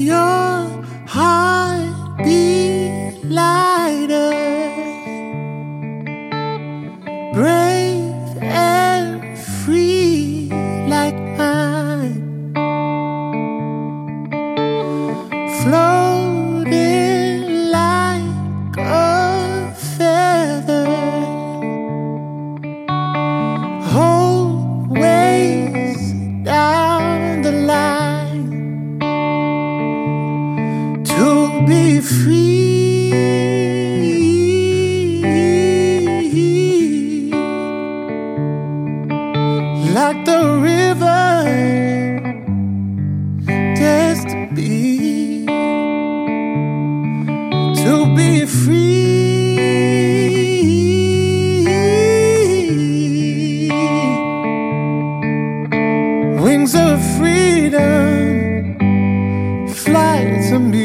your heart beat lighter, brave and free like mine, floating like a feather, always down the line, to be free like the river, destined to be free, wings of freedom fly to me.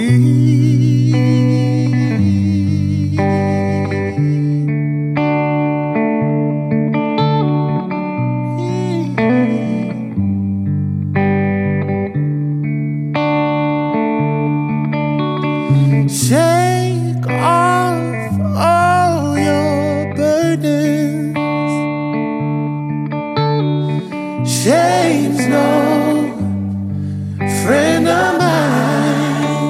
Shake off all your burdens. Shame's no friend of mine.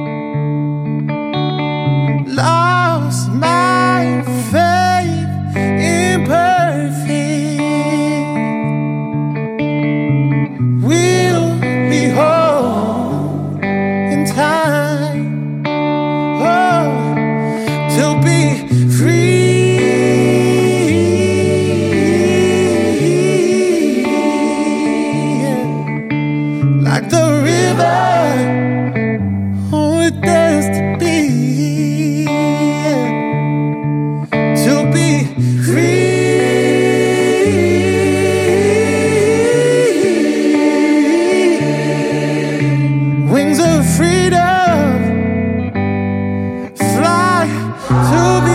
Lost my faith imperfect. We'll be whole in time. To be free, like the river, oh, it has to be, to be free, wings of freedom fly to be.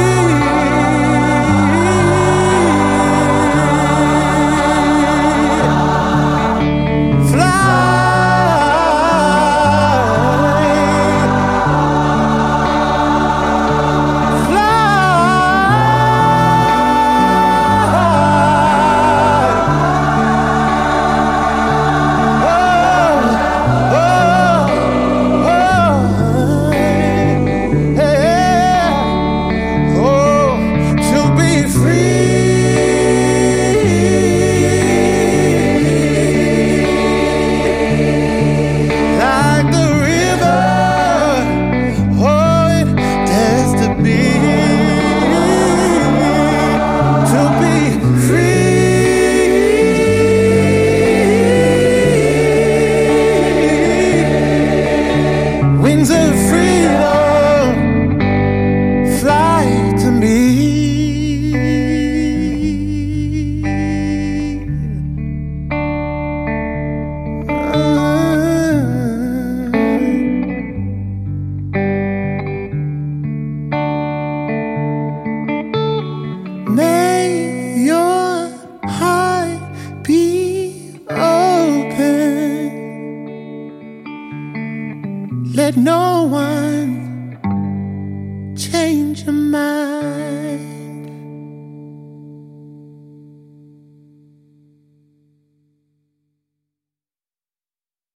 Wings of freedom fly to me. May your heart be open. Let no one change your mind.